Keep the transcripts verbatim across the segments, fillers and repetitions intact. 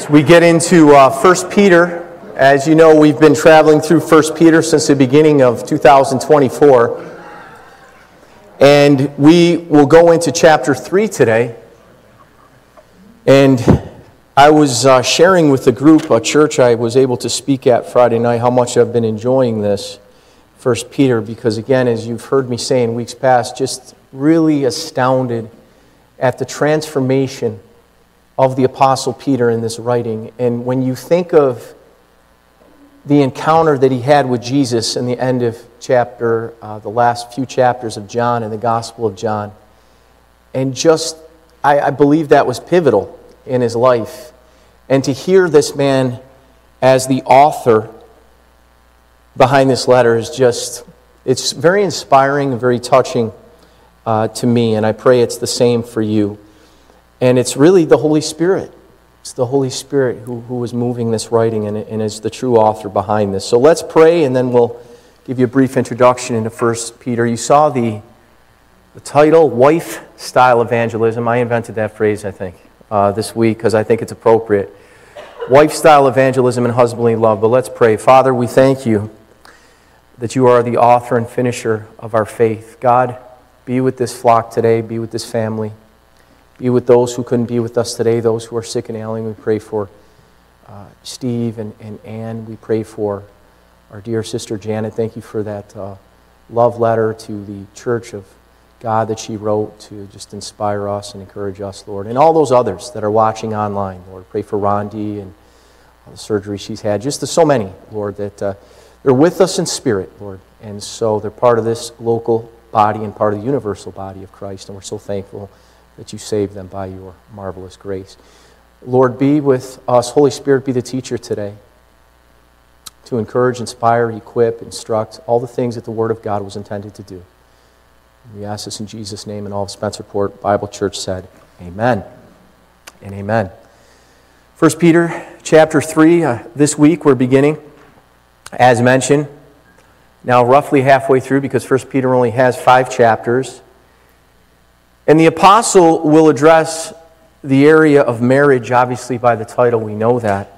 So we get into uh, First Peter. As you know, we've been traveling through First Peter since the beginning of two thousand twenty-four. And we will go into chapter three today. And I was uh, sharing with the group, a church I was able to speak at Friday night, how much I've been enjoying this First Peter, because again, as you've heard me say in weeks past, just really astounded at the transformation of the Apostle Peter in this writing. And when you think of the encounter that he had with Jesus in the end of chapter, uh, the last few chapters of John in the Gospel of John, and just, I, I believe that was pivotal in his life. And to hear this man as the author behind this letter is just, it's very inspiring and very touching uh, to me, and I pray it's the same for you. And it's really the Holy Spirit. It's the Holy Spirit who, who is moving this writing and, and is the true author behind this. So let's pray, and then we'll give you a brief introduction into First Peter. You saw the, the title, Wife-Style Evangelism. I invented that phrase, I think, uh, this week because I think it's appropriate. Wife-style evangelism and husbandly love. But let's pray. Father, we thank you that you are the author and finisher of our faith. God, be with this flock today. Be with this family. Be with those who couldn't be with us today, those who are sick and ailing. We pray for uh, Steve and, and Ann. We pray for our dear sister Janet. Thank you for that uh, love letter to the Church of God that she wrote to just inspire us and encourage us, Lord. And all those others that are watching online, Lord. Pray for Rondi and all the surgery she's had. Just the so many, Lord, that uh, they're with us in spirit, Lord. And so they're part of this local body and part of the universal body of Christ. And we're so thankful that you saved them by your marvelous grace. Lord, be with us. Holy Spirit, be the teacher today to encourage, inspire, equip, instruct, all the things that the Word of God was intended to do. We ask this in Jesus' name, and all of Spencerport Bible Church said, amen and amen. First Peter chapter three, uh, this week we're beginning, as mentioned, now roughly halfway through, because First Peter only has five chapters. And the apostle will address the area of marriage, obviously by the title we know that.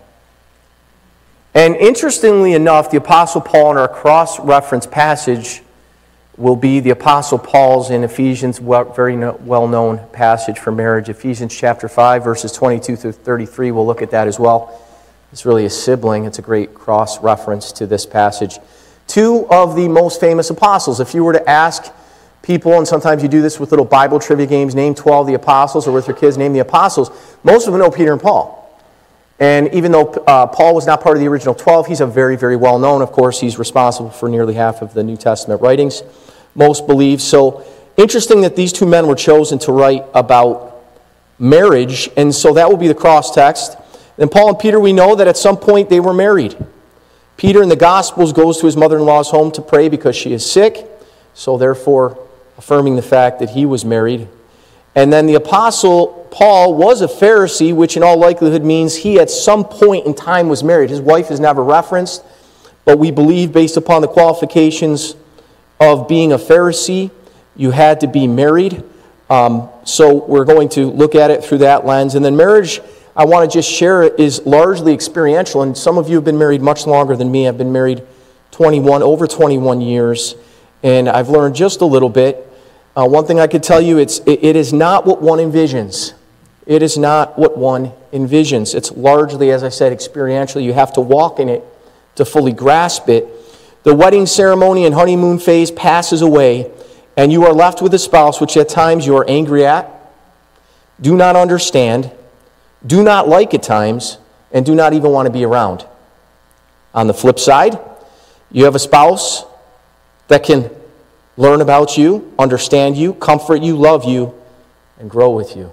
And interestingly enough, the apostle Paul in our cross-reference passage will be the apostle Paul's in Ephesians, very well-known passage for marriage. Ephesians chapter five, verses twenty-two through thirty-three, we'll look at that as well. It's really a sibling. It's a great cross-reference to this passage. Two of the most famous apostles. If you were to ask people, and sometimes you do this with little Bible trivia games, name twelve of the apostles, or with your kids, name the apostles. Most of them know Peter and Paul. And even though uh, Paul was not part of the original twelve, he's a very, very well-known. Of course, he's responsible for nearly half of the New Testament writings, most believe. So interesting that these two men were chosen to write about marriage, and so that will be the cross text. Then Paul and Peter, we know that at some point they were married. Peter in the Gospels goes to his mother-in-law's home to pray because she is sick, so therefore affirming the fact that he was married. And then the apostle Paul was a Pharisee, which in all likelihood means he at some point in time was married. His wife is never referenced, but we believe based upon the qualifications of being a Pharisee, you had to be married. Um, so we're going to look at it through that lens. And then marriage, I want to just share it, is largely experiential. And some of you have been married much longer than me. I've been married twenty-one, over twenty-one years. And I've learned just a little bit. Uh, one thing I could tell you, it's it, it is not what one envisions. It is not what one envisions. It's largely, as I said, experiential. You have to walk in it to fully grasp it. The wedding ceremony and honeymoon phase passes away, and you are left with a spouse which at times you are angry at, do not understand, do not like at times, and do not even want to be around. On the flip side, you have a spouse that can learn about you, understand you, comfort you, love you, and grow with you.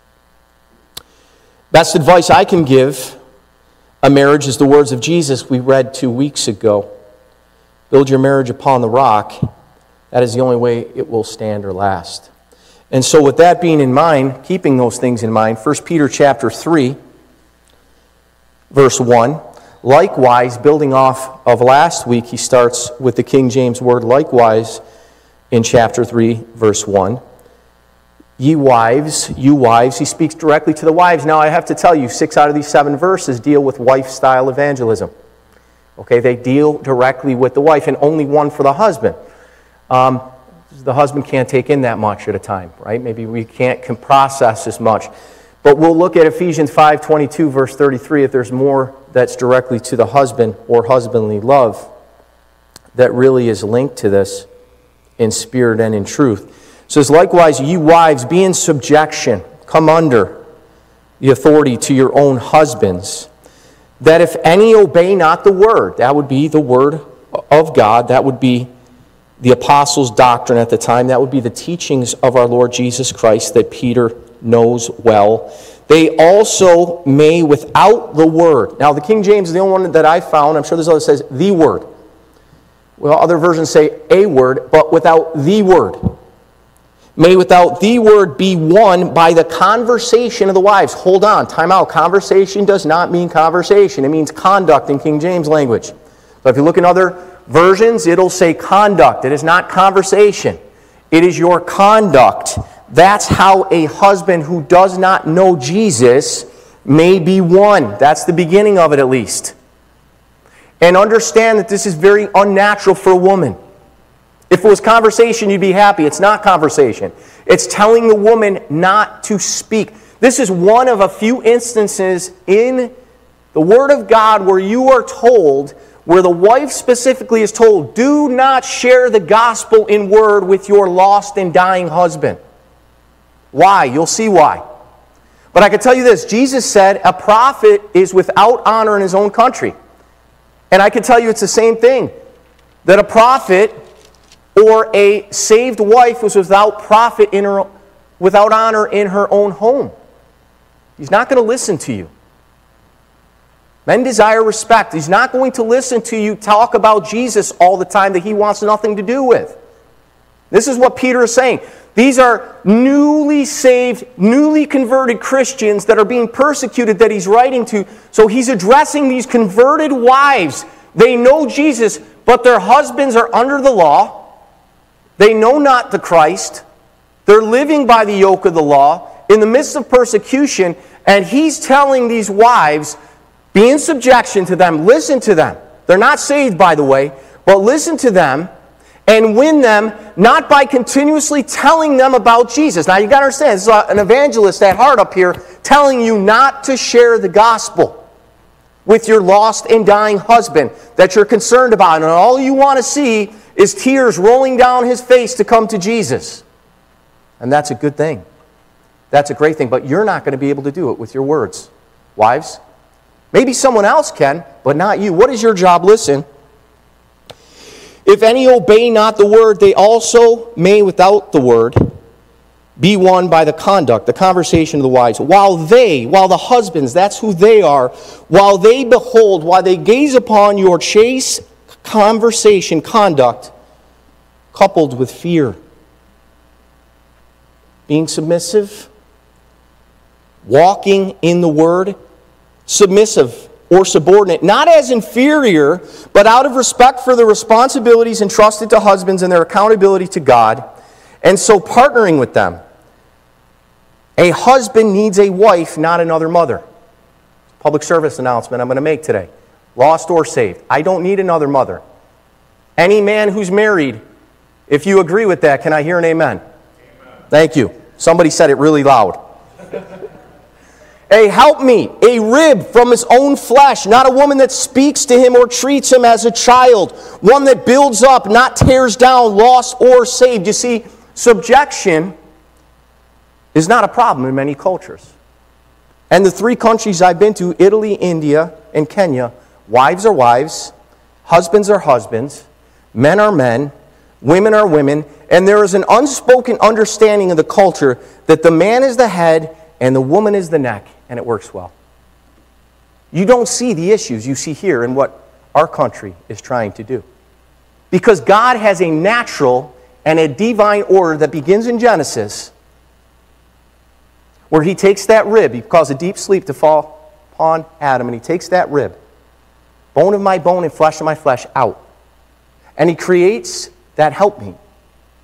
Best advice I can give a marriage is the words of Jesus we read two weeks ago. Build your marriage upon the rock. That is the only way it will stand or last. And so with that being in mind, keeping those things in mind, First Peter chapter three, verse one, likewise, building off of last week, he starts with the King James word likewise in chapter three, verse one. Ye wives, you wives, he speaks directly to the wives. Now I have to tell you, six out of these seven verses deal with wife-style evangelism. Okay, they deal directly with the wife, and only one for the husband. Um, the husband can't take in that much at a time, right? Maybe we can't can process as much. But we'll look at Ephesians five twenty-two, verse thirty-three, if there's more that's directly to the husband or husbandly love that really is linked to this in spirit and in truth. It says, likewise, ye wives, be in subjection, come under the authority to your own husbands, that if any obey not the word, that would be the word of God, that would be the apostles' doctrine at the time, that would be the teachings of our Lord Jesus Christ that Peter knows well. They also may without the word. Now, the King James is the only one that I found. I'm sure there's others that says the word. Well, other versions say a word, but without the word. May without the word be won by the conversation of the wives. Hold on, time out. Conversation does not mean conversation. It means conduct in King James language. So if you look in other versions, it'll say conduct. It is not conversation. It is your conduct. That's how a husband who does not know Jesus may be won. That's the beginning of it, at least. And understand that this is very unnatural for a woman. If it was conversation, you'd be happy. It's not conversation. It's telling the woman not to speak. This is one of a few instances in the Word of God where you are told, where the wife specifically is told, do not share the gospel in word with your lost and dying husband. Why? You'll see why. But I can tell you this, Jesus said a prophet is without honor in his own country. And I can tell you it's the same thing, that a prophet or a saved wife was without profit in her, without honor in her own home. He's not going to listen to you. Men desire respect. He's not going to listen to you talk about Jesus all the time that he wants nothing to do with. This is what Peter is saying. These are newly saved, newly converted Christians that are being persecuted that he's writing to. So he's addressing these converted wives. They know Jesus, but their husbands are under the law. They know not the Christ. They're living by the yoke of the law in the midst of persecution. And he's telling these wives, be in subjection to them. Listen to them. They're not saved, by the way, but listen to them. And win them, not by continuously telling them about Jesus. Now, you've got to understand, this is an evangelist at heart up here telling you not to share the gospel with your lost and dying husband that you're concerned about. And all you want to see is tears rolling down his face to come to Jesus. And that's a good thing. That's a great thing. But you're not going to be able to do it with your words. Wives, maybe someone else can, but not you. What is your job? Listen. If any obey not the word, they also may without the word be won by the conduct, the conversation of the wives. While they, while the husbands, that's who they are, while they behold, while they gaze upon your chaste conversation, conduct, coupled with fear. Being submissive, walking in the word, submissive or subordinate, not as inferior, but out of respect for the responsibilities entrusted to husbands and their accountability to God, and so partnering with them. A husband needs a wife, not another mother. Public service announcement I'm going to make today. Lost or saved. I don't need another mother. Any man who's married, if you agree with that, can I hear an amen? Amen. Thank you. Somebody said it really loud. A helpmeet, a rib from his own flesh, not a woman that speaks to him or treats him as a child. One that builds up, not tears down, lost or saved. You see, subjection is not a problem in many cultures. And the three countries I've been to, Italy, India, and Kenya, wives are wives, husbands are husbands, men are men, women are women, and there is an unspoken understanding of the culture that the man is the head and the woman is the neck, and it works well. You don't see the issues you see here in what our country is trying to do. Because God has a natural and a divine order that begins in Genesis, where he takes that rib, he caused a deep sleep to fall upon Adam, and he takes that rib, bone of my bone and flesh of my flesh, out. And he creates that helpmeet.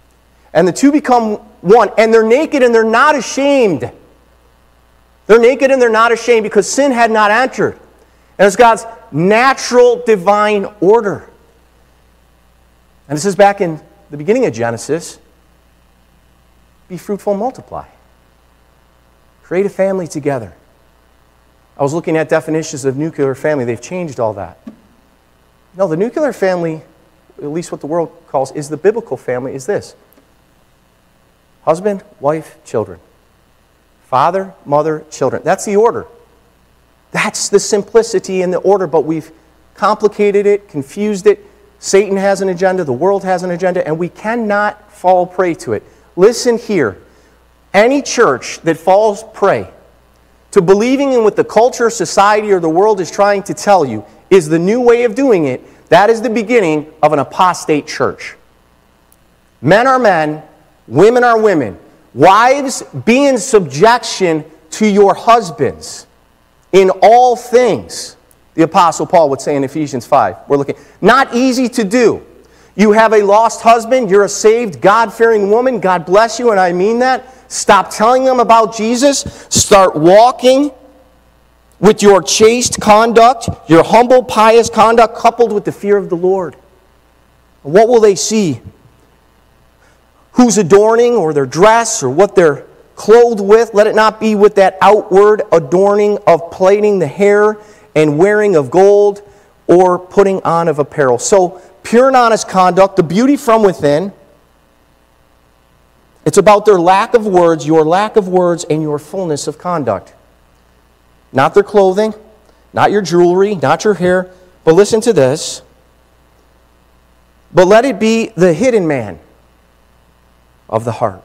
And the two become one. And they're naked and they're not ashamed. They're naked and they're not ashamed because sin had not entered. And it's God's natural divine order. And this is back in the beginning of Genesis. Be fruitful and multiply. Create a family together. I was looking at definitions of nuclear family. They've changed all that. No, the nuclear family, at least what the world calls, is the biblical family, is this. Husband, wife, children. Father, mother, children. That's the order. That's the simplicity in the order, but we've complicated it, confused it. Satan has an agenda, the world has an agenda, and we cannot fall prey to it. Listen here. Any church that falls prey to believing in what the culture, society, or the world is trying to tell you is the new way of doing it, that is the beginning of an apostate church. Men are men, women are women. Wives, be in subjection to your husbands in all things. The Apostle Paul would say in Ephesians five. We're looking. Not easy to do. You have a lost husband, you're a saved, God-fearing woman, God bless you, and I mean that. Stop telling them about Jesus. Start walking with your chaste conduct, your humble, pious conduct, coupled with the fear of the Lord. What will they see? Who's adorning, or their dress, or what they're clothed with? Let it not be with that outward adorning of plaiting the hair and wearing of gold, or putting on of apparel. So, pure and honest conduct, the beauty from within. It's about their lack of words, your lack of words, and your fullness of conduct. Not their clothing, not your jewelry, not your hair. But listen to this. But let it be the hidden man of the heart,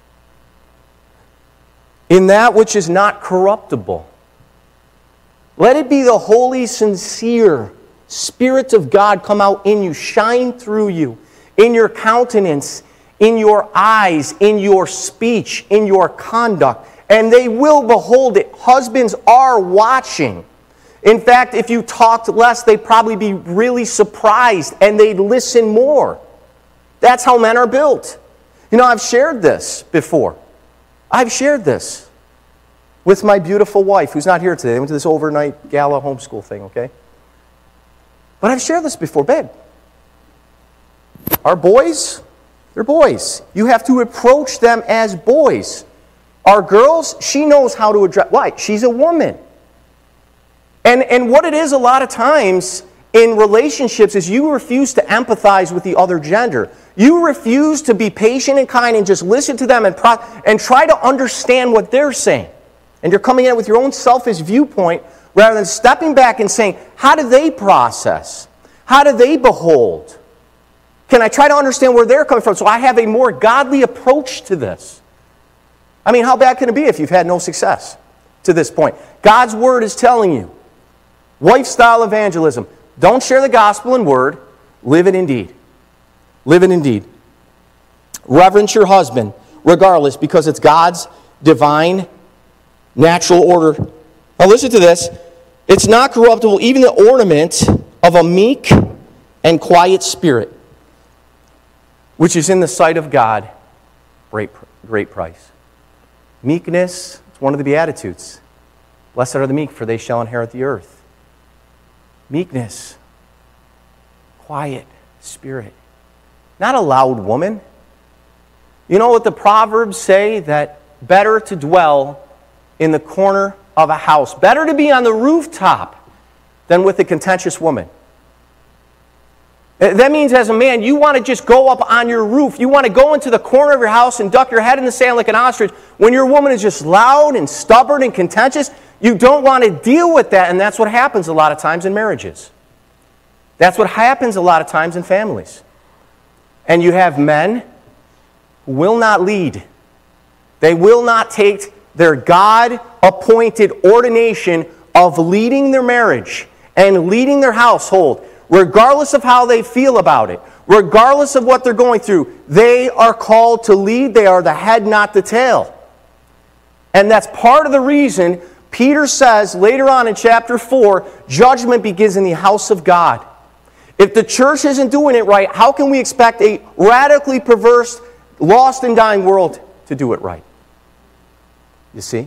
in that which is not corruptible. Let it be the holy, sincere Spirit of God come out in you, shine through you, in your countenance, in your eyes, in your speech, in your conduct. And they will behold it. Husbands are watching. In fact, if you talked less, they'd probably be really surprised and they'd listen more. That's how men are built. You know, I've shared this before. I've shared this with my beautiful wife, who's not here today. I went to this overnight gala homeschool thing, okay? But I've shared this before. Babe, our boys, they're boys. You have to approach them as boys. Our girls, she knows how to address. Why? She's a woman. And, and what it is a lot of times in relationships is you refuse to empathize with the other gender. You refuse to be patient and kind and just listen to them and, pro- and try to understand what they're saying. And you're coming in with your own selfish viewpoint rather than stepping back and saying, how do they process? How do they behold? Can I try to understand where they're coming from so I have a more godly approach to this? I mean, how bad can it be if you've had no success to this point? God's Word is telling you, wife-style evangelism, don't share the gospel in word, live it in deed. Live it in deed. Reverence your husband, regardless, because it's God's divine, natural order. Now listen to this. It's not corruptible, even the ornament of a meek and quiet spirit, which is in the sight of God, great, great price. Meekness, it's one of the Beatitudes. Blessed are the meek, for they shall inherit the earth. Meekness, quiet spirit. Not a loud woman. You know what the Proverbs say? That better to dwell in the corner of a house. Better to be on the rooftop than with a contentious woman. That means as a man, you want to just go up on your roof. You want to go into the corner of your house and duck your head in the sand like an ostrich. When your woman is just loud and stubborn and contentious, you don't want to deal with that, and that's what happens a lot of times in marriages. That's what happens a lot of times in families. And you have men who will not lead. They will not take their God-appointed ordination of leading their marriage and leading their household, regardless of how they feel about it, regardless of what they're going through. They are called to lead. They are the head, not the tail. And that's part of the reason Peter says later on in chapter four, judgment begins in the house of God. If the church isn't doing it right, how can we expect a radically perverse lost and dying world to do it right. You see?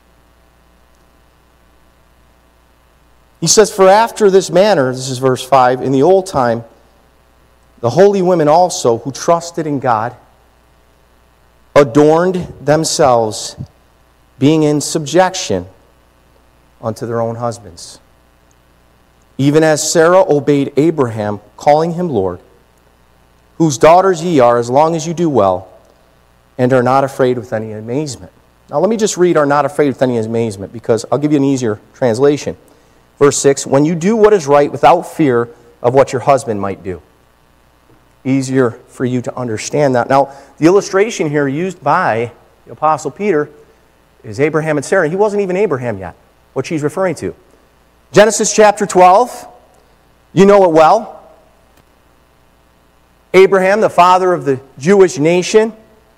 He says, for after this manner, this is verse five, in the old time, the holy women also, who trusted in God, adorned themselves, being in subjection unto their own husbands. Even as Sarah obeyed Abraham, calling him Lord, whose daughters ye are, as long as you do well, and are not afraid with any amazement. Now let me just read, are not afraid with any amazement, because I'll give you an easier translation. Verse six, when you do what is right without fear of what your husband might do. Easier for you to understand that. Now, the illustration here used by the Apostle Peter is Abraham and Sarah. He wasn't even Abraham yet, what she's referring to. Genesis chapter twelve, you know it well. Abraham, the father of the Jewish nation,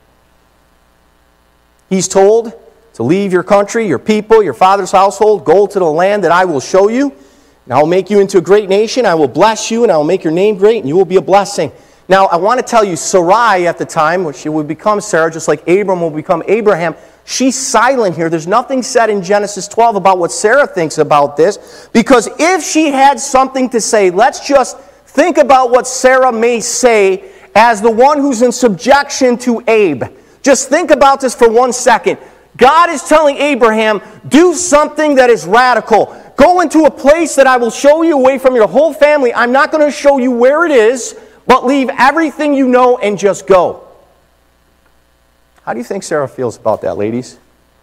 he's told to leave your country, your people, your father's household, go to the land that I will show you, and I will make you into a great nation. I will bless you, and I will make your name great, and you will be a blessing. Now, I want to tell you, Sarai at the time, which she would become Sarah, just like Abram will become Abraham, she's silent here. There's nothing said in Genesis twelve about what Sarah thinks about this, because if she had something to say, let's just think about what Sarah may say as the one who's in subjection to Abe. Just think about this for one second. God is telling Abraham, do something that is radical. Go into a place that I will show you away from your whole family. I'm not going to show you where it is, but leave everything you know and just go. How do you think Sarah feels about that, ladies?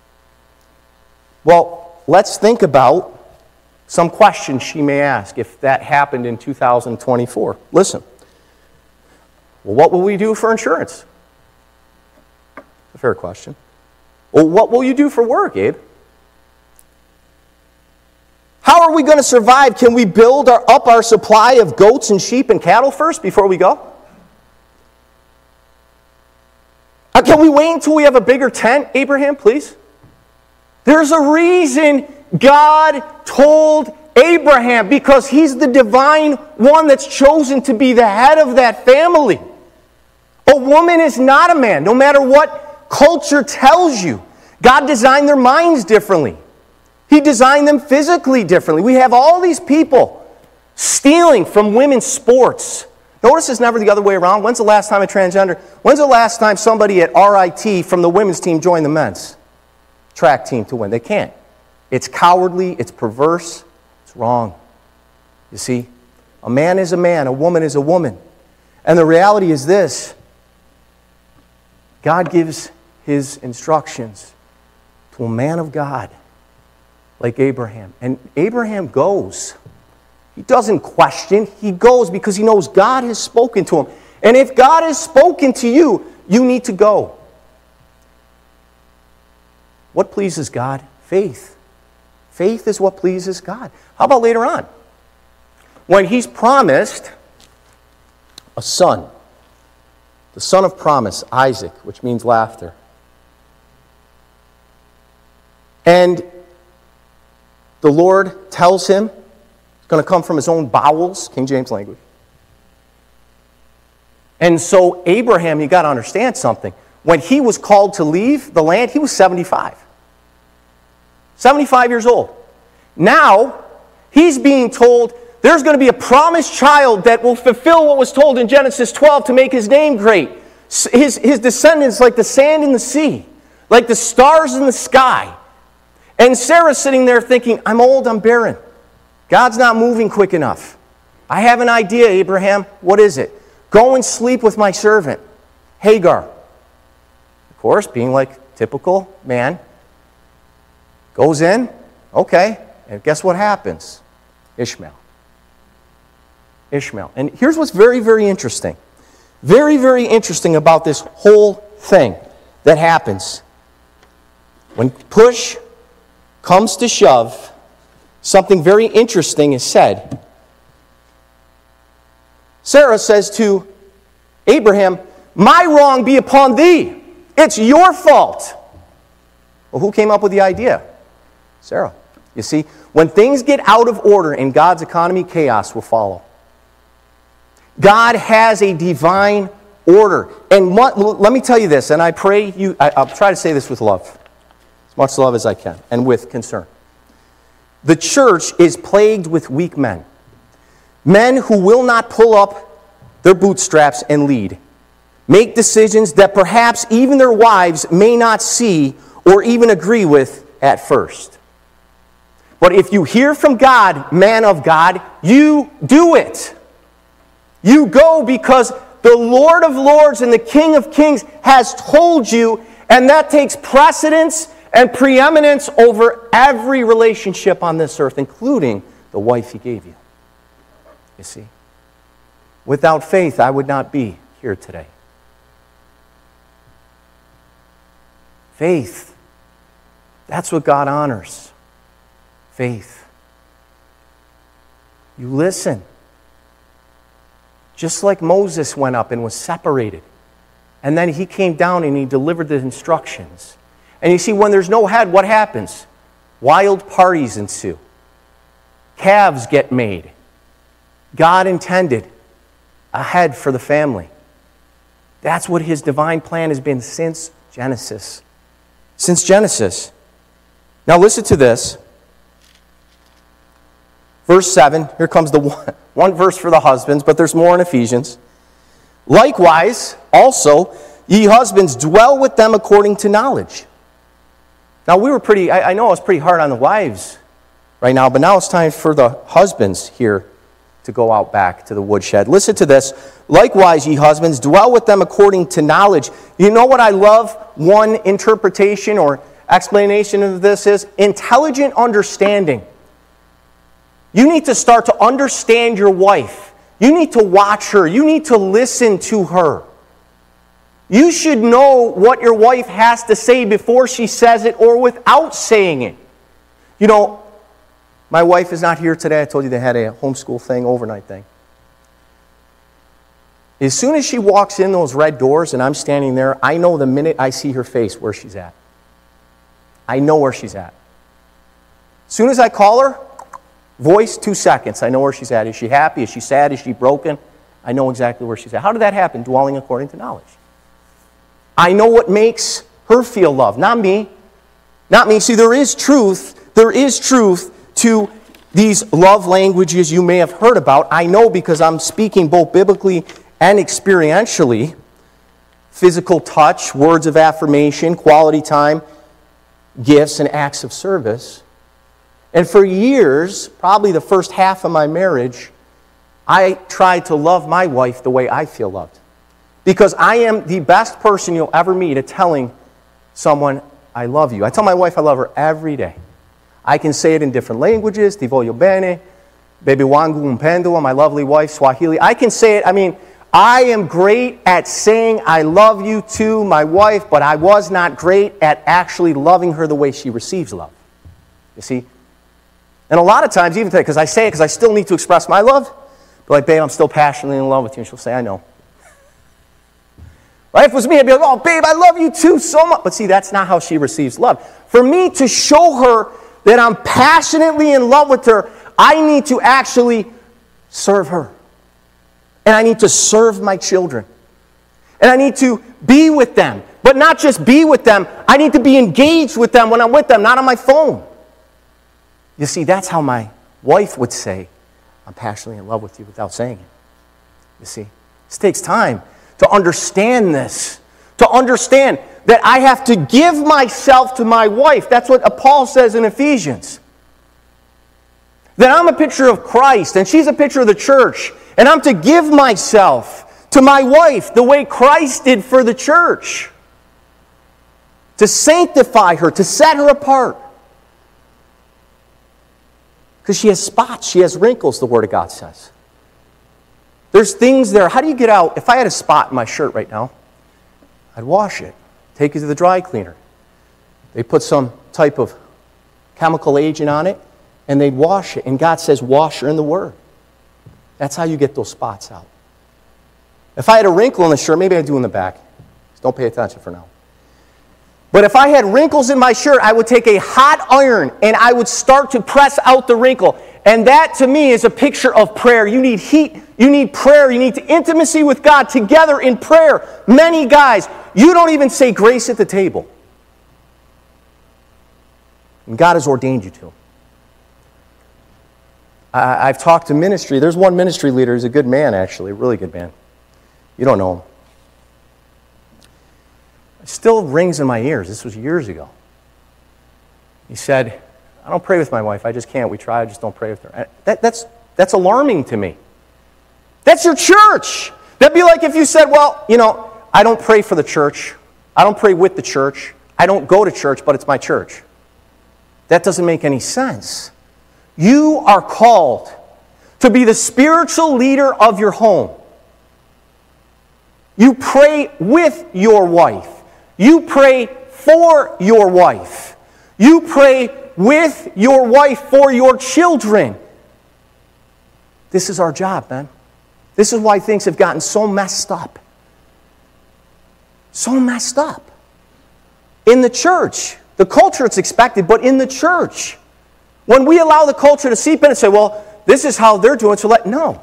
Well, let's think about some questions she may ask if that happened in two thousand twenty-four. Listen. Well, what will we do for insurance? A fair question. Well, what will you do for work, Abe? How are we going to survive? Can we build our, up our supply of goats and sheep and cattle first before we go? Uh, can we wait until we have a bigger tent, Abraham, please? There's a reason God told Abraham, because he's the divine one that's chosen to be the head of that family. A woman is not a man, no matter what culture tells you. God designed their minds differently. He designed them physically differently. We have all these people stealing from women's sports. Notice it's never the other way around. When's the last time a transgender? When's the last time somebody at R I T from the women's team joined the men's track team to win? They can't. It's cowardly. It's perverse. It's wrong. You see, a man is a man. A woman is a woman. And the reality is this. God gives his instructions to a man of God like Abraham. And Abraham goes. He doesn't question. He goes because he knows God has spoken to him. And if God has spoken to you, you need to go. What pleases God? Faith. Faith is what pleases God. How about later on? When he's promised a son. The son of promise, Isaac, which means laughter. And the Lord tells him it's going to come from his own bowels, King James language. And so Abraham, you got to understand something. When he was called to leave the land, he was seventy-five. seventy-five years old. Now, he's being told there's going to be a promised child that will fulfill what was told in Genesis twelve to make his name great. His, his descendants like the sand in the sea, like the stars in the sky. And Sarah's sitting there thinking, I'm old, I'm barren. God's not moving quick enough. I have an idea, Abraham. What is it? Go and sleep with my servant, Hagar. Of course, being like typical man, goes in, okay, and guess what happens? Ishmael. Ishmael. And here's what's very, very interesting. Very, very interesting about this whole thing that happens. When push comes to shove, something very interesting is said. Sarah says to Abraham, my wrong be upon thee. It's your fault. Well, who came up with the idea? Sarah. You see, when things get out of order in God's economy, chaos will follow. God has a divine order. And what, let me tell you this, and I pray you, I, I'll try to say this with love, as much love as I can, and with concern. The church is plagued with weak men. Men who will not pull up their bootstraps and lead. Make decisions that perhaps even their wives may not see or even agree with at first. But if you hear from God, man of God, you do it. You go because the Lord of Lords and the King of Kings has told you, and that takes precedence and preeminence over every relationship on this earth, including the wife He gave you. You see? Without faith, I would not be here today. Faith. That's what God honors. Faith. You listen. Just like Moses went up and was separated. And then he came down and he delivered the instructions. And you see, when there's no head, what happens? Wild parties ensue. Calves get made. God intended a head for the family. That's what His divine plan has been since Genesis. Since Genesis. Now listen to this. Verse seven, here comes the one, one verse for the husbands, but there's more in Ephesians. Likewise, also, ye husbands, dwell with them according to knowledge. Now we were pretty, I, I know I was pretty hard on the wives right now, but now it's time for the husbands here to go out back to the woodshed. Listen to this. Likewise, ye husbands, dwell with them according to knowledge. You know what I love? One interpretation or explanation of this is intelligent understanding. You need to start to understand your wife. You need to watch her. You need to listen to her. You should know what your wife has to say before she says it or without saying it. You know, my wife is not here today. I told you they had a homeschool thing, overnight thing. As soon as she walks in those red doors and I'm standing there, I know the minute I see her face where she's at. I know where she's at. As soon as I call her, voice, two seconds. I know where she's at. Is she happy? Is she sad? Is she broken? I know exactly where she's at. How did that happen? Dwelling according to knowledge. I know what makes her feel loved, not me. Not me. See, there is truth. There is truth to these love languages you may have heard about. I know because I'm speaking both biblically and experientially. Physical touch, words of affirmation, quality time, gifts, and acts of service. And for years, probably the first half of my marriage, I tried to love my wife the way I feel loved. Because I am the best person you'll ever meet at telling someone, I love you. I tell my wife I love her every day. I can say it in different languages, ti voglio bene, baby wangu mpendo, my lovely wife, Swahili. I can say it, I mean, I am great at saying I love you to my wife, but I was not great at actually loving her the way she receives love. You see? And a lot of times, even today, because I say it because I still need to express my love, but like, babe, I'm still passionately in love with you. And she'll say, I know. Right? If it was me, I'd be like, oh, babe, I love you too so much. But see, that's not how she receives love. For me to show her that I'm passionately in love with her, I need to actually serve her. And I need to serve my children. And I need to be with them. But not just be with them, I need to be engaged with them when I'm with them, not on my phone. You see, that's how my wife would say, I'm passionately in love with you without saying it. You see, this takes time to understand this. To understand that I have to give myself to my wife. That's what Paul says in Ephesians. That I'm a picture of Christ and she's a picture of the church. And I'm to give myself to my wife the way Christ did for the church. To sanctify her, to set her apart. Because she has spots, she has wrinkles, the Word of God says. There's things there. How do you get out? If I had a spot in my shirt right now, I'd wash it, take it to the dry cleaner. They put some type of chemical agent on it, and they'd wash it. And God says, wash her in the Word. That's how you get those spots out. If I had a wrinkle in the shirt, maybe I'd do in the back. Just don't pay attention for now. But if I had wrinkles in my shirt, I would take a hot iron and I would start to press out the wrinkle. And that, to me, is a picture of prayer. You need heat. You need prayer. You need intimacy with God together in prayer. Many guys, you don't even say grace at the table. And God has ordained you to. I, I've talked to ministry. There's one ministry leader who's a good man, actually, a really good man. You don't know him. It still rings in my ears. This was years ago. He said, I don't pray with my wife. I just can't. We try. I just don't pray with her. That, that's, that's alarming to me. That's your church. That'd be like if you said, well, you know, I don't pray for the church. I don't pray with the church. I don't go to church, but it's my church. That doesn't make any sense. You are called to be the spiritual leader of your home. You pray with your wife. You pray for your wife. You pray with your wife for your children. This is our job, man. This is why things have gotten so messed up. So messed up. In the church. The culture, it's expected, but in the church. When we allow the culture to seep in and say, well, this is how they're doing, so let... No.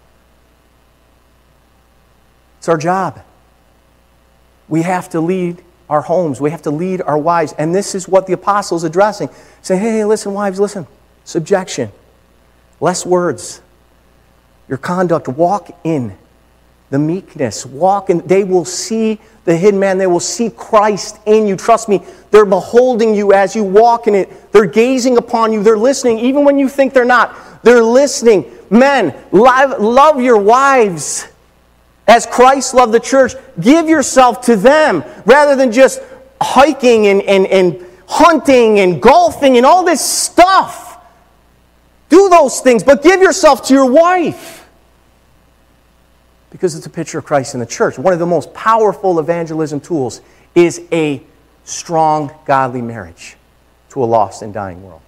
It's our job. We have to lead our homes. We have to lead our wives. And this is what the apostle is addressing. Say, hey, listen, wives, listen. Subjection. Less words. Your conduct. Walk in the meekness. Walk in. They will see the hidden man. They will see Christ in you. Trust me, they're beholding you as you walk in it. They're gazing upon you. They're listening, even when you think they're not. They're listening. Men, love, love your wives as Christ loved the church. Give yourself to them rather than just hiking and, and, and hunting and golfing and all this stuff. Do those things, but give yourself to your wife. Because it's a picture of Christ in the church. One of the most powerful evangelism tools is a strong, godly marriage to a lost and dying world.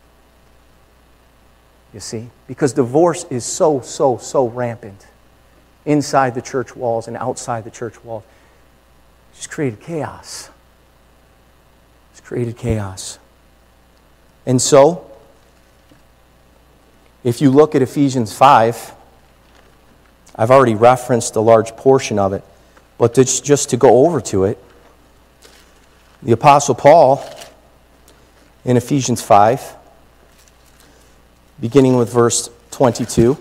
You see? Because divorce is so, so, so rampant inside the church walls and outside the church walls. It's just created chaos. It's created chaos. And so, if you look at Ephesians five, I've already referenced a large portion of it, but just to go over to it, the Apostle Paul in Ephesians five, beginning with verse twenty-two,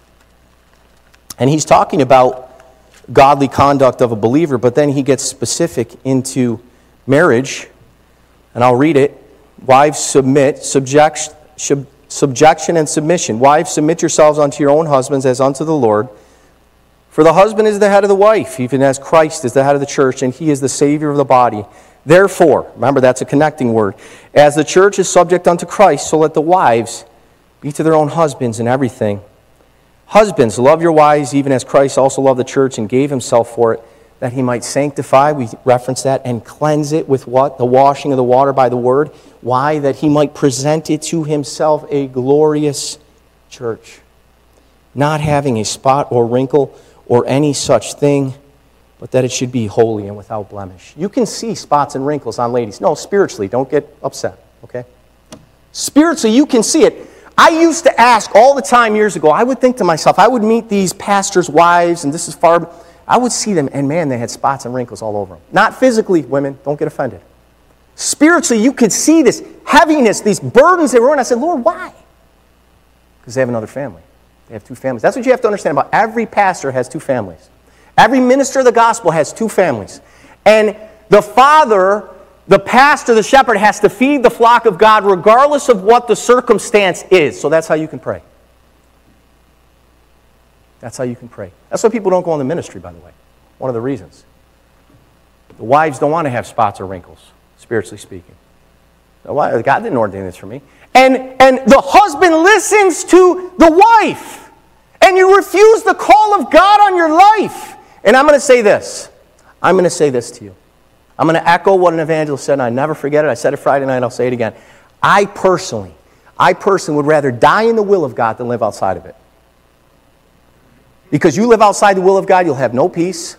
and he's talking about godly conduct of a believer, but then he gets specific into marriage, and I'll read it. Wives, submit, subject, subjection and submission. Wives, submit yourselves unto your own husbands as unto the Lord. For the husband is the head of the wife, even as Christ is the head of the church, and he is the Savior of the body. Therefore, remember that's a connecting word, as the church is subject unto Christ, so let the wives be to their own husbands in everything. Husbands, love your wives, even as Christ also loved the church and gave himself for it, that he might sanctify, we reference that, and cleanse it with what? The washing of the water by the word. Why? That he might present it to himself a glorious church, not having a spot or wrinkle or any such thing, but that it should be holy and without blemish. You can see spots and wrinkles on ladies. No, spiritually, don't get upset, okay? Spiritually, you can see it. I used to ask all the time years ago, I would think to myself, I would meet these pastors' wives, and this is far, I would see them, and man, they had spots and wrinkles all over them. Not physically, women, don't get offended. Spiritually, you could see this heaviness, these burdens they were on. I said, Lord, why? Because they have another family. They have two families. That's what you have to understand about every pastor has two families. Every minister of the gospel has two families. And the father, the pastor, the shepherd has to feed the flock of God regardless of what the circumstance is. So that's how you can pray. That's how you can pray. That's why people don't go in the ministry, by the way. One of the reasons. The wives don't want to have spots or wrinkles, spiritually speaking. God didn't ordain this for me. And, and the husband listens to the wife. And you refuse the call of God on your life. And I'm going to say this. I'm going to say this to you. I'm going to echo what an evangelist said, and I never forget it. I said it Friday night, I'll say it again. I personally, I personally would rather die in the will of God than live outside of it. Because you live outside the will of God, you'll have no peace.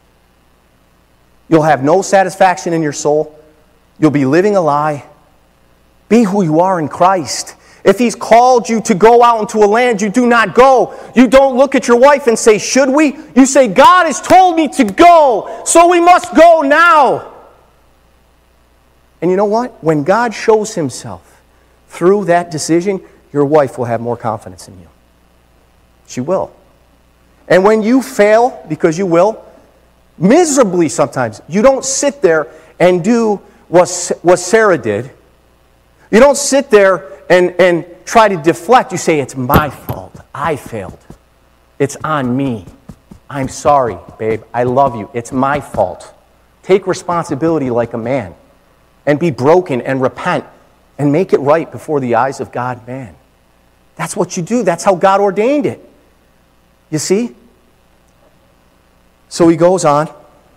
You'll have no satisfaction in your soul. You'll be living a lie. Be who you are in Christ. If He's called you to go out into a land you do not go, you don't look at your wife and say, should we? You say, God has told me to go, so we must go now. And you know what? When God shows Himself through that decision, your wife will have more confidence in you. She will. And when you fail, because you will, miserably sometimes, you don't sit there and do what, what Sarah did. You don't sit there and, and try to deflect. You say, it's my fault. I failed. It's on me. I'm sorry, babe. I love you. It's my fault. Take responsibility like a man and be broken and repent and make it right before the eyes of God, man. That's what you do. That's how God ordained it. You see? So he goes on.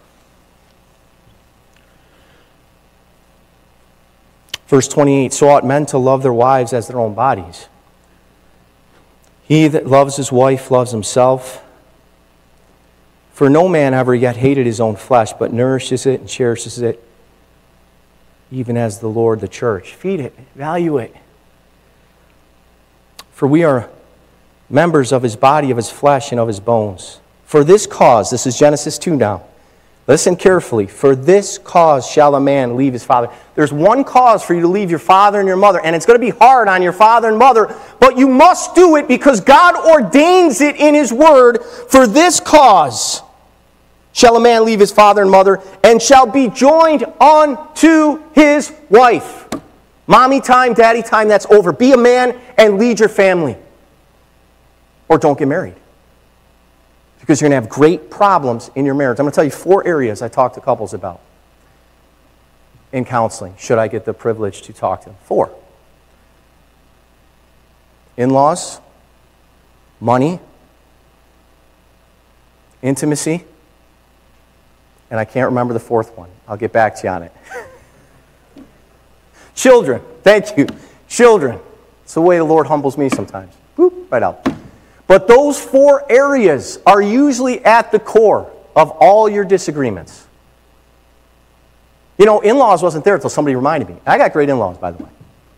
Verse twenty-eight, so ought men to love their wives as their own bodies. He that loves his wife loves himself. For no man ever yet hated his own flesh, but nourishes it and cherishes it, even as the Lord the church. Feed it, value it. For we are members of his body, of his flesh, and of his bones. For this cause, this is Genesis two now. Listen carefully. For this cause shall a man leave his father. There's one cause for you to leave your father and your mother, and it's going to be hard on your father and mother, but you must do it because God ordains it in His Word. For this cause shall a man leave his father and mother, and shall be joined unto his wife. Mommy time, daddy time, that's over. Be a man and lead your family. Or don't get married. Because you're going to have great problems in your marriage. I'm going to tell you four areas I talk to couples about in counseling, should I get the privilege to talk to them. Four. In-laws, money, intimacy, and I can't remember the fourth one. I'll get back to you on it. Children. Thank you. Children. It's the way the Lord humbles me sometimes. Boop, right out. But those four areas are usually at the core of all your disagreements. You know, in-laws wasn't there until somebody reminded me. I got great in-laws, by the way.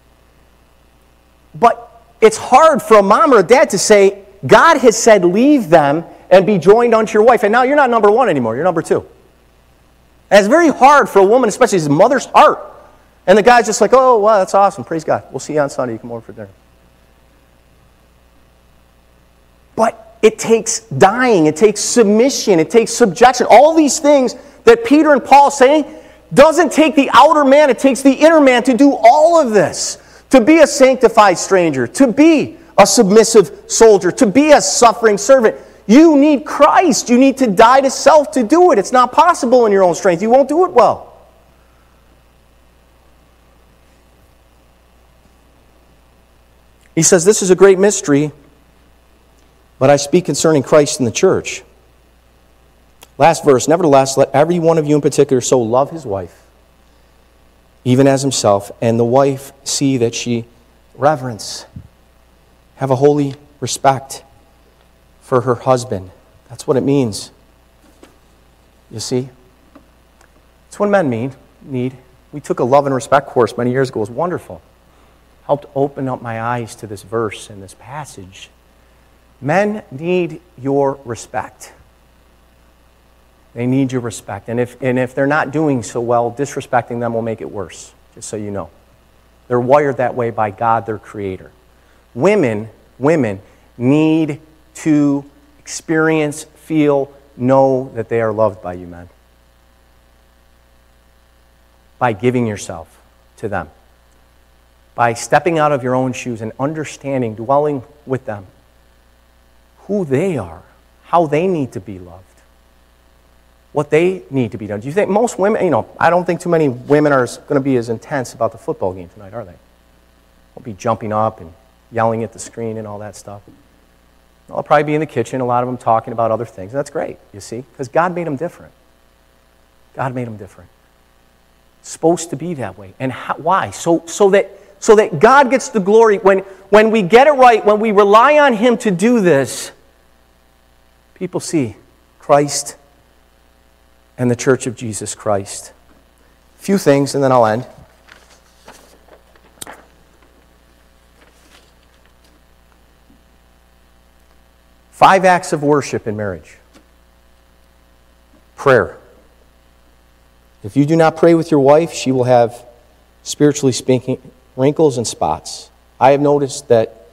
But it's hard for a mom or a dad to say, God has said leave them and be joined unto your wife. And now you're not number one anymore, you're number two. And it's very hard for a woman, especially his mother's heart. And the guy's just like, oh, wow, that's awesome, praise God. We'll see you on Sunday, you come over for dinner. But it takes dying, it takes submission, it takes subjection. All these things that Peter and Paul say doesn't take the outer man, it takes the inner man to do all of this. To be a sanctified stranger, to be a submissive soldier, to be a suffering servant. You need Christ. You need to die to self to do it. It's not possible in your own strength. You won't do it well. He says, this is a great mystery, but I speak concerning Christ and the church. Last verse, nevertheless, let every one of you in particular so love his wife, even as himself, and the wife see that she reverence, have a holy respect for her husband. That's what it means. You see? It's what men mean, need. We took a love and respect course many years ago. It was wonderful. Helped open up my eyes to this verse and this passage. Men need your respect. They need your respect. And if, and if they're not doing so well, disrespecting them will make it worse, just so you know. They're wired that way by God, their creator. Women, women need to experience, feel, know that they are loved by you, men. By giving yourself to them. By stepping out of your own shoes and understanding, dwelling with them, who they are, how they need to be loved, what they need to be done. Do you think most women, you know, I don't think too many women are going to be as intense about the football game tonight, are they? Won't be jumping up and yelling at the screen and all that stuff. They'll probably be in the kitchen, a lot of them talking about other things. And that's great, you see, because God made them different. God made them different. It's supposed to be that way. And how, why? So, so that so that God gets the glory. When, when we get it right, when we rely on Him to do this, people see Christ and the Church of Jesus Christ. A few things, and then I'll end. Five acts of worship in marriage. Prayer. If you do not pray with your wife, she will have, spiritually speaking, wrinkles and spots. I have noticed that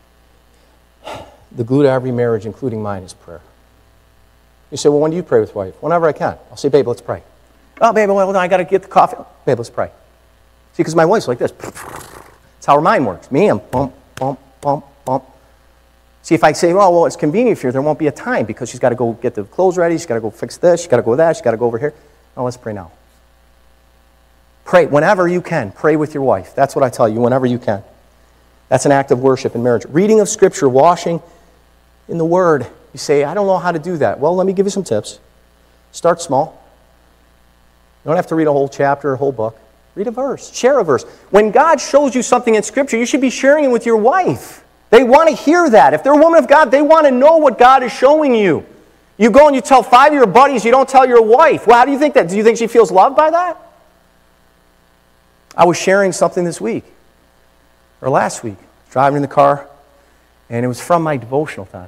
the glue to every marriage, including mine, is prayer. You say, well, when do you pray with your wife? Whenever I can. I'll say, babe, let's pray. Oh, babe, well, I got to get the coffee. Babe, let's pray. See, because my wife's like this. That's how her mind works. Me, I'm bump, bump, bump, bump. See, if I say, oh, well, it's convenient for you, there won't be a time because she's got to go get the clothes ready, she's got to go fix this, she's got to go that, she's got to go over here. No, let's pray now. Pray whenever you can. Pray with your wife. That's what I tell you, whenever you can. That's an act of worship in marriage. Reading of Scripture, washing in the Word. You say, I don't know how to do that. Well, let me give you some tips. Start small. You don't have to read a whole chapter or a whole book. Read a verse. Share a verse. When God shows you something in Scripture, you should be sharing it with your wife. They want to hear that. If they're a woman of God, they want to know what God is showing you. You go and you tell five of your buddies, you don't tell your wife. Well, how do you think that? Do you think she feels loved by that? I was sharing something this week, or last week, driving in the car, and it was from my devotional time.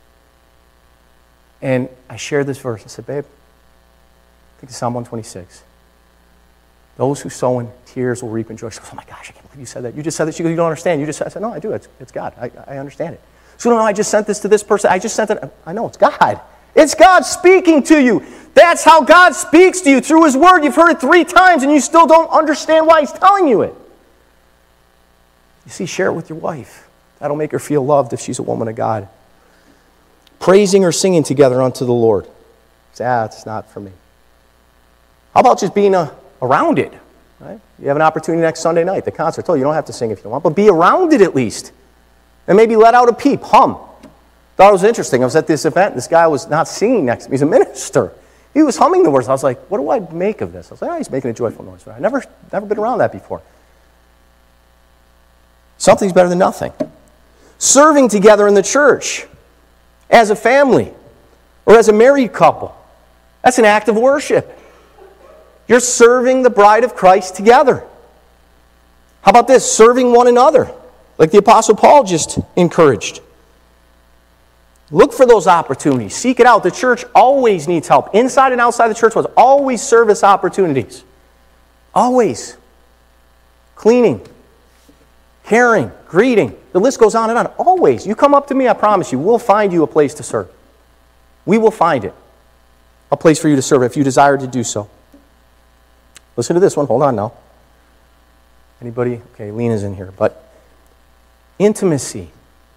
And I shared this verse. I said, babe, I think it's Psalm one twenty-six. Those who sow in tears will reap in joy. She goes, oh my gosh, I can't believe you said that. You just said that. She goes, you don't understand. You just said, I said, no, I do. It's, it's God. I, I understand it. So, no, no, I just sent this to this person. I just sent it. I know, it's God. It's God speaking to you. That's how God speaks to you, through His Word. You've heard it three times and you still don't understand why He's telling you it. You see, share it with your wife. That'll make her feel loved if she's a woman of God. Praising or singing together unto the Lord. Say, ah, it's not for me. How about just being a around it, right? You have an opportunity next Sunday night, the concert. Oh, you don't have to sing if you don't want, but be around it at least. And maybe let out a peep, hum. Thought it was interesting. I was at this event. This guy was not singing next to me. He's a minister. He was humming the words. I was like, what do I make of this? I was like, oh, he's making a joyful noise. But I've never, never been around that before. Something's better than nothing. Serving together in the church as a family or as a married couple. That's an act of worship. You're serving the bride of Christ together. How about this? Serving one another, like the Apostle Paul just encouraged. Look for those opportunities. Seek it out. The church always needs help. Inside and outside the church was always service opportunities. Always. Cleaning, caring, greeting. The list goes on and on. Always. You come up to me, I promise you, we'll find you a place to serve. We will find it. A place for you to serve if you desire to do so. Listen to this one. Hold on now. Anybody? Okay, Lena's in here. But intimacy.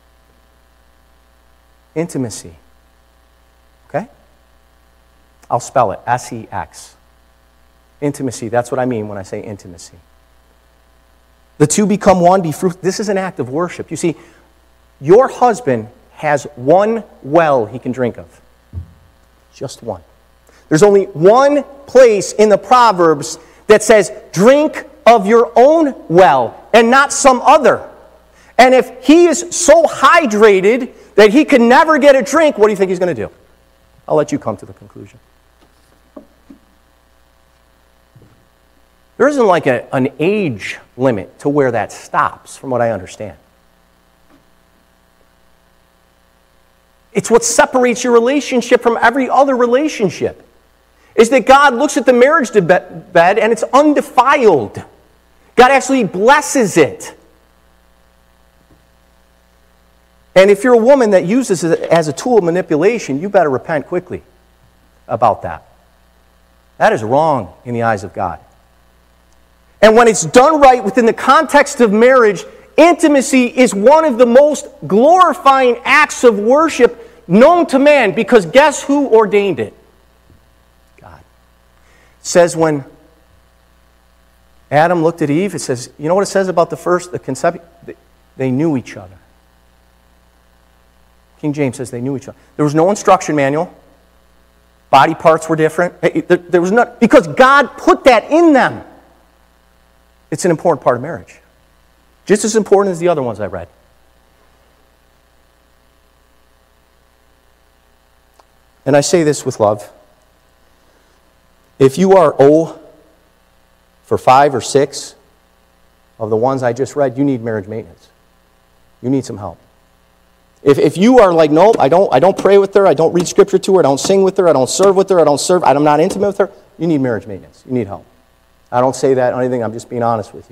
Intimacy. Okay? I'll spell it. S E X. Intimacy. That's what I mean when I say intimacy. The two become one, be fruit. This is an act of worship. You see, your husband has one well he can drink of. Just one. There's only one place in the Proverbs that says, drink of your own well and not some other. And if he is so hydrated that he can never get a drink, what do you think he's going to do? I'll let you come to the conclusion. There isn't like a, an age limit to where that stops, from what I understand. It's what separates your relationship from every other relationship. Is that God looks at the marriage bed and it's undefiled. God actually blesses it. And if you're a woman that uses it as a tool of manipulation, you better repent quickly about that. That is wrong in the eyes of God. And when it's done right within the context of marriage, intimacy is one of the most glorifying acts of worship known to man, because guess who ordained it? God. It says when Adam looked at Eve, it says, you know what it says about the first, the conception? They knew each other. King James says they knew each other. There was no instruction manual. Body parts were different. There was not, because God put that in them. It's an important part of marriage. Just as important as the other ones I read. And I say this with love. If you are O for five or six of the ones I just read, you need marriage maintenance. You need some help. If, if you are like, nope, I don't, I don't pray with her, I don't read scripture to her, I don't sing with her, I don't serve with her, I don't serve, I'm not intimate with her, you need marriage maintenance. You need help. I don't say that or anything, I'm just being honest with you.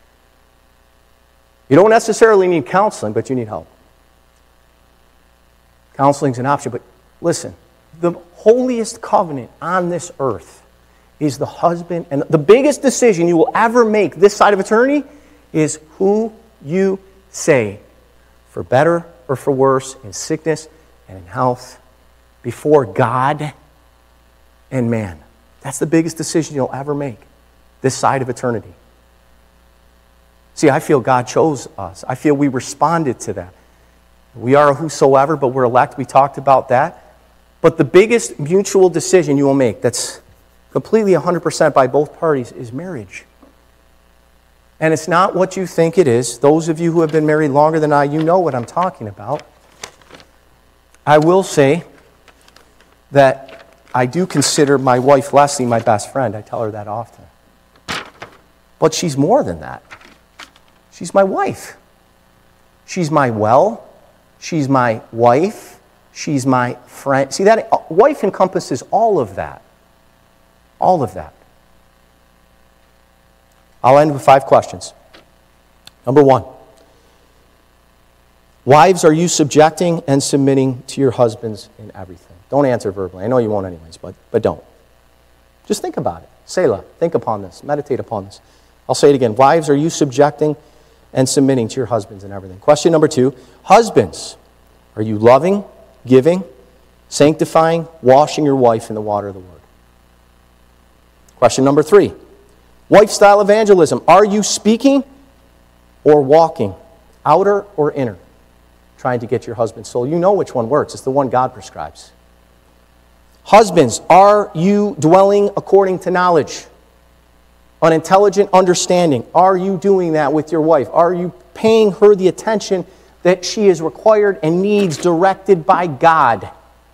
You don't necessarily need counseling, but you need help. Counseling's an option, but listen, the holiest covenant on this earth is the husband, and the biggest decision you will ever make this side of eternity is who you say, for better or for worse, in sickness and in health, before God and man. That's the biggest decision you'll ever make this side of eternity. See, I feel God chose us. I feel we responded to that. We are a whosoever, but we're elect. We talked about that. But the biggest mutual decision you will make that's completely one hundred percent by both parties is marriage. And it's not what you think it is. Those of you who have been married longer than I, you know what I'm talking about. I will say that I do consider my wife, Leslie, my best friend. I tell her that often. But she's more than that. She's my wife. She's my well. She's my wife. She's my friend. See, that wife encompasses all of that. All of that. I'll end with five questions. Number one, wives, are you subjecting and submitting to your husbands in everything? Don't answer verbally. I know you won't anyways, but, but don't. Just think about it. Selah, think upon this. Meditate upon this. I'll say it again. Wives, are you subjecting and submitting to your husbands in everything? Question number two, husbands, are you loving, giving, sanctifying, washing your wife in the water of the Word? Question number three, lifestyle evangelism. Are you speaking or walking, outer or inner, trying to get your husband's soul? You know which one works. It's the one God prescribes. Husbands, are you dwelling according to knowledge, an intelligent understanding? Are you doing that with your wife? Are you paying her the attention that she is required and needs, directed by God?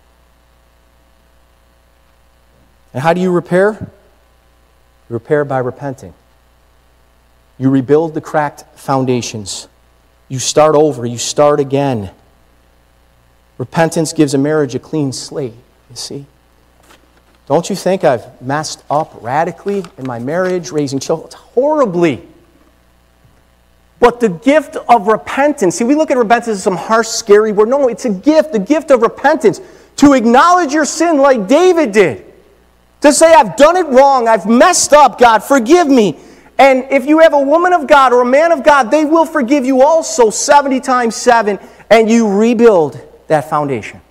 And how do you repair? You repair by repenting. You rebuild the cracked foundations. You start over. You start again. Repentance gives a marriage a clean slate, you see. Don't you think I've messed up radically in my marriage, raising children? Horribly. But the gift of repentance, see, we look at repentance as some harsh, scary word. No, it's a gift, the gift of repentance, to acknowledge your sin like David did. To say, I've done it wrong, I've messed up, God, forgive me. And if you have a woman of God or a man of God, they will forgive you also seventy times seven, and you rebuild that foundation.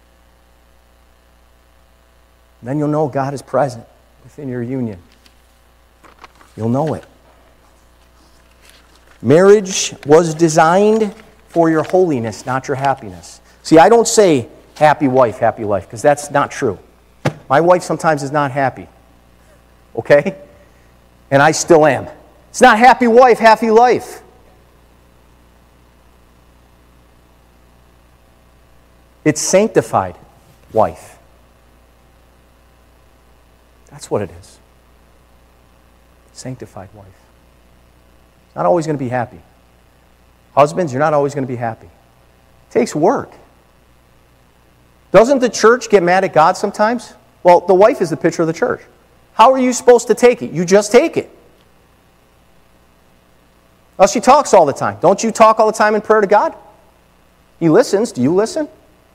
Then you'll know God is present within your union. You'll know it. Marriage was designed for your holiness, not your happiness. See, I don't say happy wife, happy life, because that's not true. My wife sometimes is not happy. Okay? And I still am. It's not happy wife, happy life. It's sanctified wife. That's what it is. Sanctified wife. Not always going to be happy. Husbands, you're not always going to be happy. It takes work. Doesn't the church get mad at God sometimes? Well, the wife is the picture of the church. How are you supposed to take it? You just take it. Well, she talks all the time. Don't you talk all the time in prayer to God? He listens. Do you listen?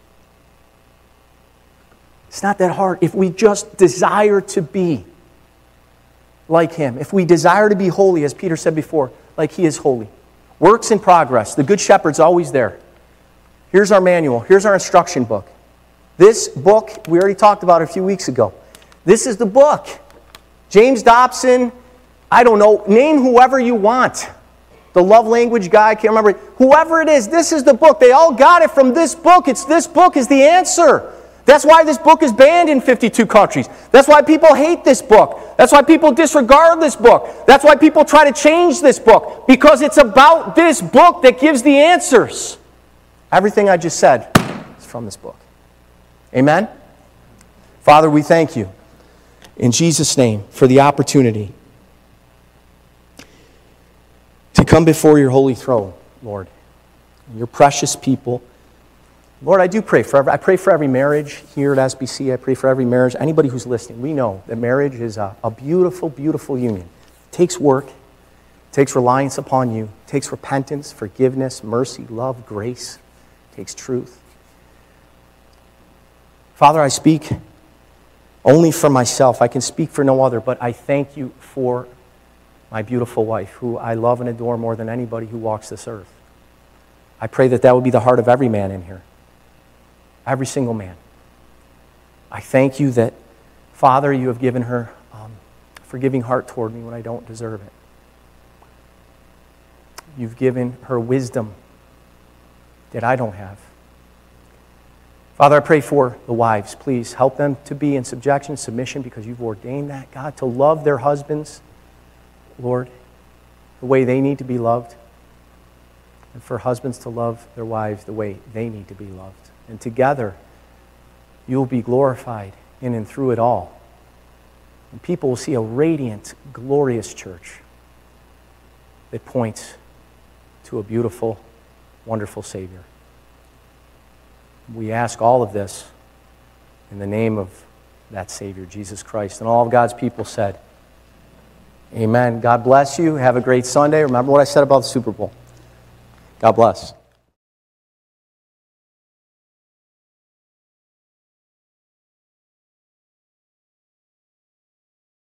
It's not that hard. If we just desire to be like Him, if we desire to be holy, as Peter said before, like He is holy. Works in progress. The Good Shepherd's always there. Here's our manual. Here's our instruction book. This book, we already talked about it a few weeks ago. This is the book. James Dobson, I don't know, name whoever you want. The love language guy, I can't remember. Whoever it is, this is the book. They all got it from this book. It's this book is the answer. That's why this book is banned in fifty-two countries. That's why people hate this book. That's why people disregard this book. That's why people try to change this book. Because it's about this book that gives the answers. Everything I just said is from this book. Amen? Father, we thank you in Jesus' name for the opportunity to come before your holy throne, Lord. Your precious people Lord, I do pray for every, I pray for every marriage here at S B C. I pray for every marriage. Anybody who's listening, we know that marriage is a, a beautiful, beautiful union. It takes work. It takes reliance upon you. It takes repentance, forgiveness, mercy, love, grace. It takes truth. Father, I speak only for myself. I can speak for no other, but I thank you for my beautiful wife, who I love and adore more than anybody who walks this earth. I pray that that would be the heart of every man in here. Every single man. I thank you that, Father, you have given her um, a forgiving heart toward me when I don't deserve it. You've given her wisdom that I don't have. Father, I pray for the wives. Please help them to be in subjection, submission, because you've ordained that, God, to love their husbands, Lord, the way they need to be loved, and for husbands to love their wives the way they need to be loved. And together, you'll be glorified in and through it all. And people will see a radiant, glorious church that points to a beautiful, wonderful Savior. We ask all of this in the name of that Savior, Jesus Christ. And all of God's people said, amen. God bless you. Have a great Sunday. Remember what I said about the Super Bowl. God bless.